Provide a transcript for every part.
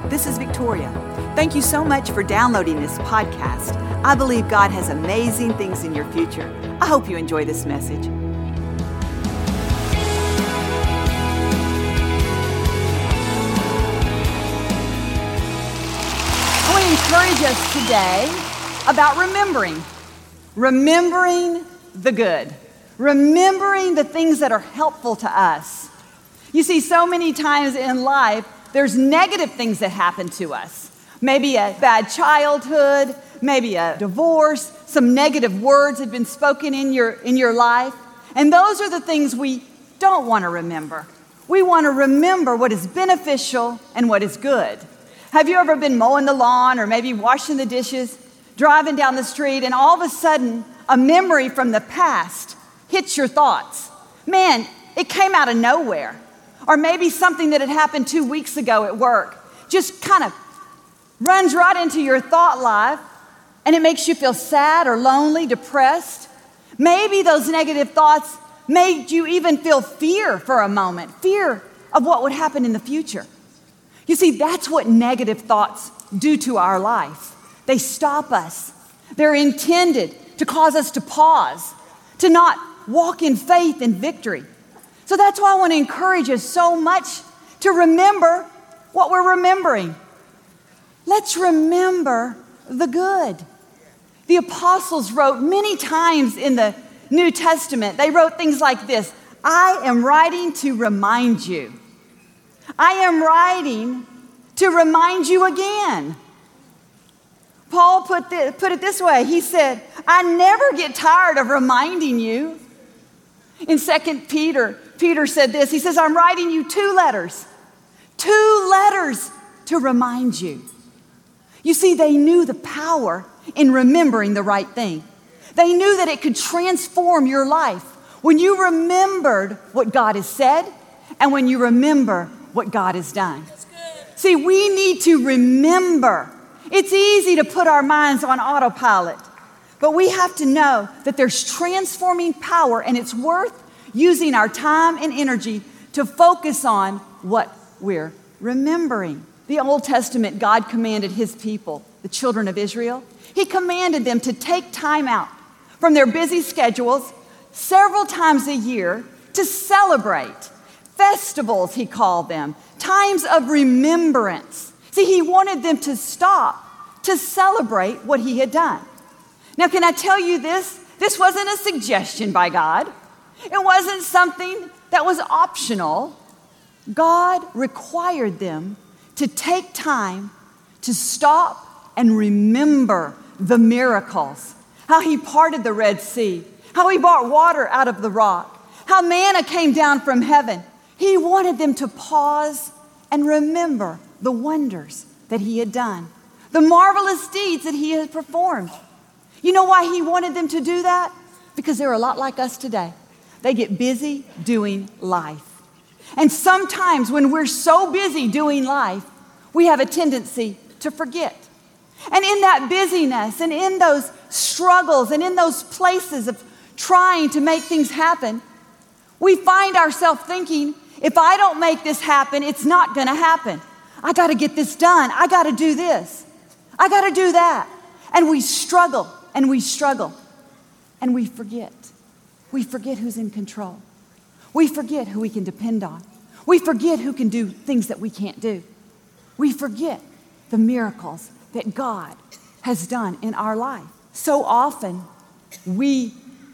this is Victoria. Thank you so much for downloading this podcast. I believe God has amazing things in your future. I hope you enjoy this message. I want to encourage us today about remembering the good, remembering the things that are helpful to us. You see, so many times in life, there's negative things that happen to us. Maybe a bad childhood, maybe a divorce, some negative words have been spoken in your life. And those are the things we don't want to remember. We want to remember what is beneficial and what is good. Have you ever been mowing the lawn or maybe washing the dishes, driving down the street, and all of a sudden a memory from the past hits your thoughts? Man, it came out of nowhere. Or maybe something that had happened 2 weeks ago at work just kind of runs right into your thought life, and it makes you feel sad or lonely, depressed. Maybe those negative thoughts made you even feel fear for a moment, fear of what would happen in the future. You see, that's what negative thoughts do to our life. They stop us. They're intended to cause us to pause, to not walk in faith and victory. So that's why I want to encourage us so much to remember what we're remembering. Let's remember the good. The apostles wrote many times in the New Testament, they wrote things like this: I am writing to remind you. I am writing to remind you again. Paul put it this way. He said, I never get tired of reminding you. In 2 Peter said this. He says, I'm writing you two letters to remind you. You see, they knew the power in remembering the right thing. They knew that it could transform your life when you remembered what God has said and when you remember what God has done. See, we need to remember. It's easy to put our minds on autopilot, but we have to know that there's transforming power, and it's worth using our time and energy to focus on what we're remembering. The Old Testament, God commanded his people, the children of Israel, he commanded them to take time out from their busy schedules several times a year to celebrate. Festivals, he called them, times of remembrance. See, he wanted them to stop to celebrate what he had done. Now, can I tell you this? This wasn't a suggestion by God. It wasn't something that was optional. God required them to take time to stop and remember the miracles. How he parted the Red Sea, how he brought water out of the rock, how manna came down from heaven. He wanted them to pause and remember the wonders that he had done, the marvelous deeds that he had performed. You know why he wanted them to do that? Because they're a lot like us today. They get busy doing life. And sometimes when we're so busy doing life, we have a tendency to forget. And in that busyness and in those struggles and in those places of trying to make things happen, we find ourselves thinking, if I don't make this happen, it's not going to happen. I got to get this done. I got to do this. I got to do that. And we struggle and we struggle and we forget. We forget who's in control. We forget who we can depend on. We forget who can do things that we can't do. We forget the miracles that God has done in our life. So often, we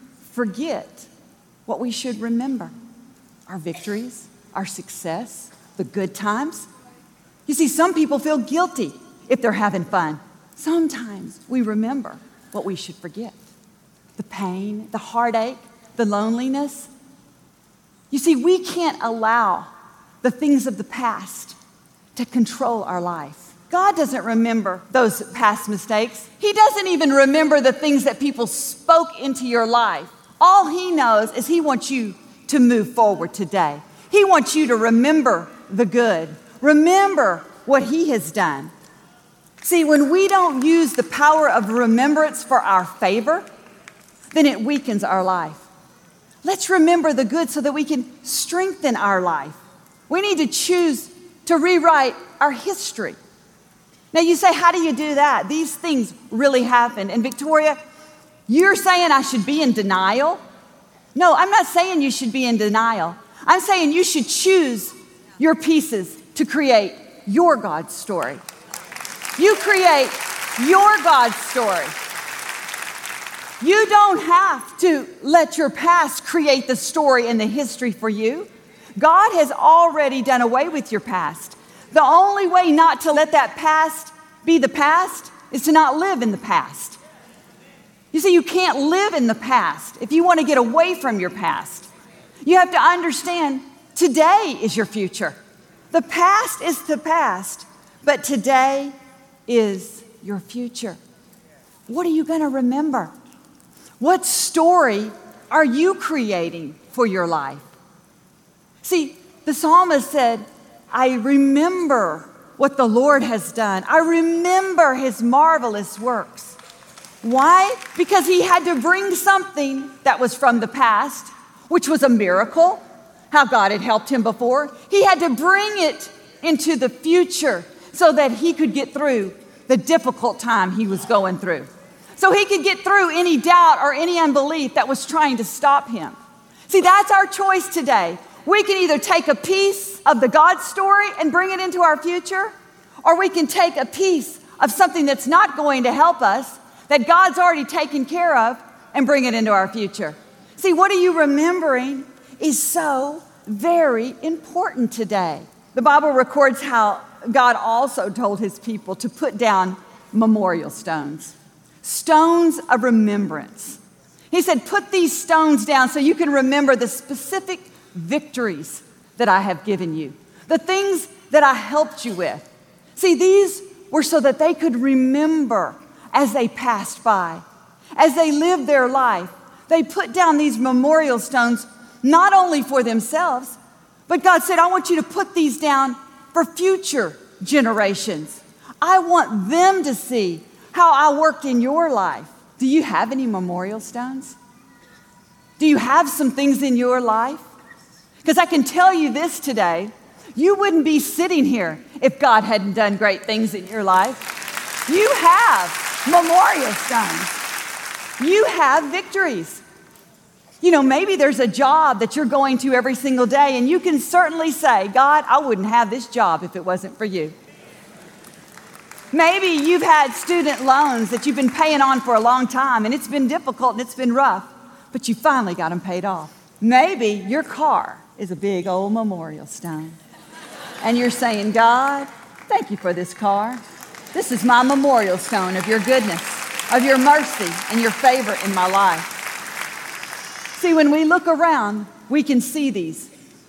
forget what we should remember. Our victories, our success, the good times. You see, some people feel guilty if they're having fun. Sometimes we remember what we should forget. The pain, the heartache, the loneliness. You see, we can't allow the things of the past to control our life. God doesn't remember those past mistakes. He doesn't even remember the things that people spoke into your life. All he knows is he wants you to move forward today. He wants you to remember the good. Remember what he has done. See, when we don't use the power of remembrance for our favor, then it weakens our life. Let's remember the good so that we can strengthen our life. We need to choose to rewrite our history. Now you say, how do you do that? These things really happen. And Victoria, you're saying I should be in denial? No, I'm not saying you should be in denial. I'm saying you should choose your pieces to create your God's story. You create your God's story. You don't have to let your past create the story and the history for you. God has already done away with your past. The only way not to let that past be the past is to not live in the past. You see, you can't live in the past if you want to get away from your past. You have to understand today is your future. The past is the past, but today is your future. What are you going to remember? What story are you creating for your life? See, the psalmist said, I remember what the Lord has done. I remember his marvelous works. Why? Because he had to bring something that was from the past, which was a miracle, how God had helped him before. He had to bring it into the future so that he could get through the difficult time he was going through. So he could get through any doubt or any unbelief that was trying to stop him. See, that's our choice today. We can either take a piece of the God story and bring it into our future, or we can take a piece of something that's not going to help us, that God's already taken care of, and bring it into our future. See, what are you remembering is so very important today. The Bible records how God also told his people to put down memorial stones, stones of remembrance. He said, put these stones down so you can remember the specific victories that I have given you, the things that I helped you with. See, these were so that they could remember as they passed by, as they lived their life. They put down these memorial stones not only for themselves, but God said, I want you to put these down for future generations. I want them to see how I worked in your life. Do you have any memorial stones? Do you have some things in your life? Because I can tell you this today, you wouldn't be sitting here if God hadn't done great things in your life. You have memorial stones. You have victories. You know, maybe there's a job that you're going to every single day, and you can certainly say, God, I wouldn't have this job if it wasn't for you. Maybe you've had student loans that you've been paying on for a long time, and it's been difficult and it's been rough, but you finally got them paid off. Maybe your car is a big old memorial stone, and you're saying, God, thank you for this car. This is my memorial stone of your goodness, of your mercy, and your favor in my life. See, when we look around, we can see these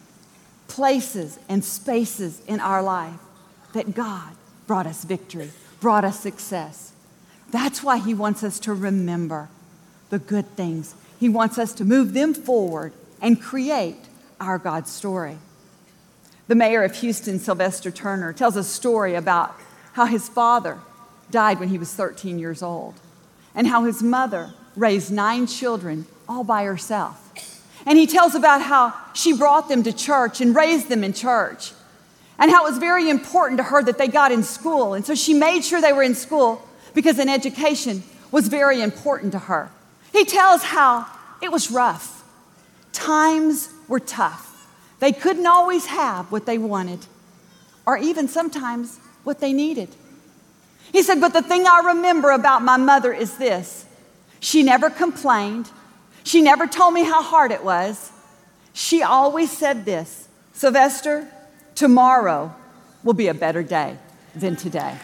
places and spaces in our life that God brought us victory, brought us success. That's why he wants us to remember the good things. He wants us to move them forward and create our God story. The mayor of Houston, Sylvester Turner, tells a story about how his father died when he was 13 years old, and how his mother raised 9 children all by herself. And he tells about how she brought them to church and raised them in church, and how it was very important to her that they got in school. And so she made sure they were in school because an education was very important to her. He tells how it was rough. Times were tough. They couldn't always have what they wanted, or even sometimes what they needed. He said, but the thing I remember about my mother is this. She never complained. She never told me how hard it was. She always said this, Sylvester, tomorrow will be a better day than today.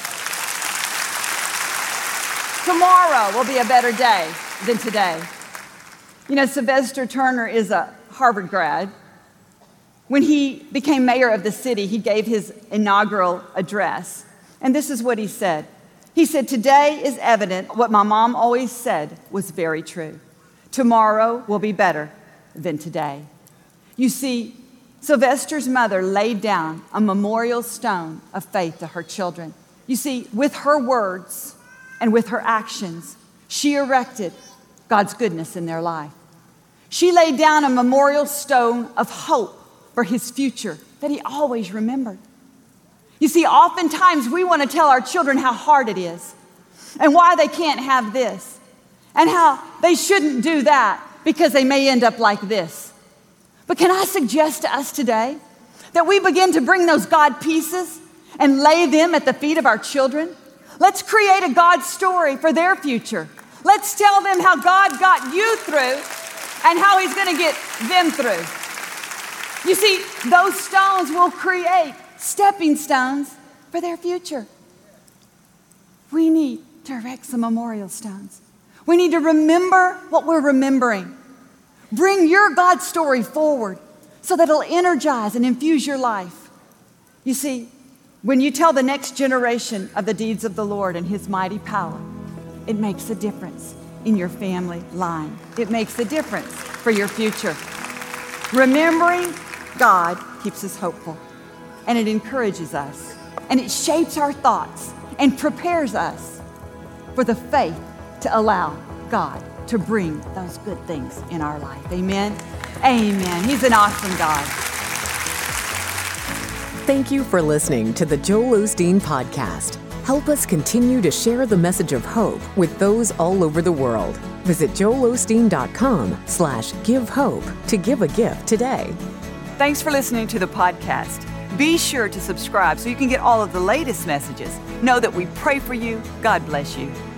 Tomorrow will be a better day than today. You know, Sylvester Turner is a Harvard grad. When he became mayor of the city, he gave his inaugural address. And this is what he said. He said, today is evident what my mom always said was very true. Tomorrow will be better than today. You see, Sylvester's mother laid down a memorial stone of faith to her children. You see, with her words and with her actions, she erected God's goodness in their life. She laid down a memorial stone of hope for his future that he always remembered. You see, oftentimes we want to tell our children how hard it is and why they can't have this and how they shouldn't do that because they may end up like this. But can I suggest to us today that we begin to bring those God pieces and lay them at the feet of our children? Let's create a God story for their future. Let's tell them how God got you through and how He's going to get them through. You see, those stones will create stepping stones for their future. We need to erect some memorial stones. We need to remember what we're remembering. Bring your God story forward so that it'll energize and infuse your life. You see, when you tell the next generation of the deeds of the Lord and His mighty power, it makes a difference in your family line. It makes a difference for your future. Remembering God keeps us hopeful, and it encourages us, and it shapes our thoughts and prepares us for the faith to allow God to bring those good things in our life. Amen? Amen. He's an awesome God. Thank you for listening to the Joel Osteen Podcast. Help us continue to share the message of hope with those all over the world. Visit joelosteen.com/give hope to give a gift today. Thanks for listening to the podcast. Be sure to subscribe so you can get all of the latest messages. Know that we pray for you. God bless you.